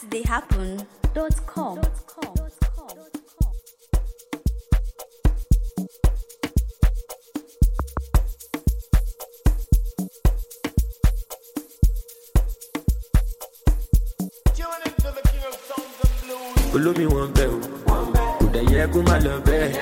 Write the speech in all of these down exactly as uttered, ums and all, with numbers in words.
they happen dot com. Olómi wọn bẹ̀ o, kò dẹ̀ yẹ kó má lọ bẹ́ẹ̀.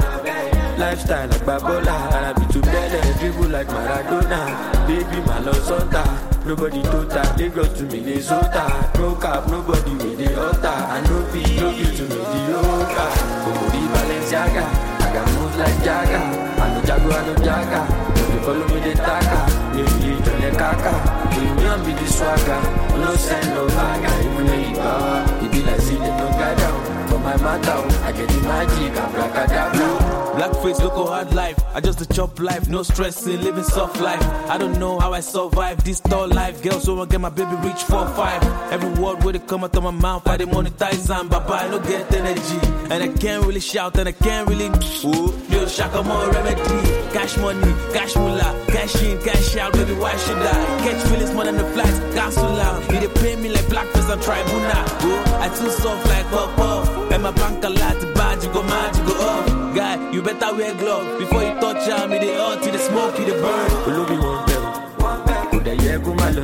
Lifestyle àgbà bọ́lá, Arabi tó bẹ́lẹ̀, dribble like Maradona. Baby má lọ sọ́tà, nobody total, Lagos to Minnesota. No cap, nobody with the altar. I no fit, no fit to mediocre. Omori Balenciaga, I got moves like Jagga. I no jago, I no jaga. If you follow me, they taka. If you eat on the kaka, premium be the swagger. No send no bagger, even though you power. It be like see them no guide down. For my matter, I get the magic, I'm bracadabra. Black face, local hard life. I just a chop life, no stressing, living soft life. I don't know how I survive this tall life. Girls so I get my baby reach four five. Every word where they come out of my mouth, I they monetize and baba, I don't get energy. And I can't really shout and I can't really ooh, yo, shaka more remedy. Cash money, cash moolah, cash in, cash out, baby, why should I? Catch feelings more than the flights, cancel out. You they pay me like blackface and tribunal. Ooh, I too soft like pop off. And my bank a lot, the badge you go mad, you go up. Guy, you better wear gloves before you touch out me, the hot, the smoke, the burn. Olómi wọn bẹ̀ o, kò dẹ̀ yẹ kó má lọ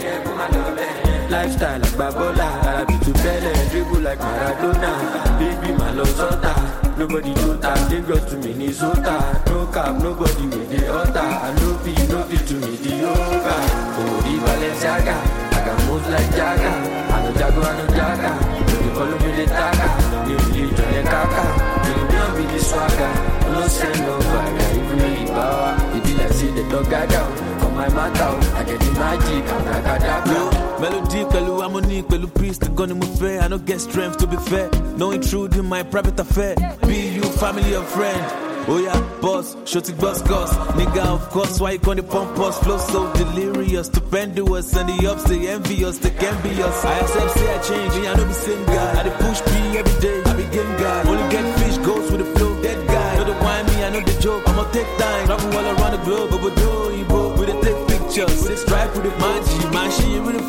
bẹ́ẹ̀. Lifestyle àgbà bọ́lá, Arabi tó bẹ́lẹ̀, dribble like Maradona. Baby má lọ sọ́tà, nobody total, Lagos to Minnesota. No cap, nobody with the altar. I no fit, no fit to mediocre. Omori Balenciaga, I got moves like Jagga. I no jago, I no jaga. If you follow me, they taka. If you eat on the kaka, premium be the swagger. No send no bagger, even though you power. It be like see the dog guy down. For my matter, I get the magic, I'm bracadabra. Melody, pẹ̀lú harmony, pẹ̀lú peace, the gun in my fair. I don't get strength to be fair. No intrude in my private affair. Be you family or friend. Oh yeah, boss, shorty boss cost. Nigga, of course, why you gonna pump us? Flow so delirious, stupendous. And the ups, they envy us, they can be us. I accept, say I change, and I know the same guy. I dey push P every day, I be game guy. Only get fish, goes with the flow, dead guy. Know the wine me, I know the joke. I'ma take time, travel all around the globe. But we do, we dey take pictures. We dey strive with the magic, man, she with the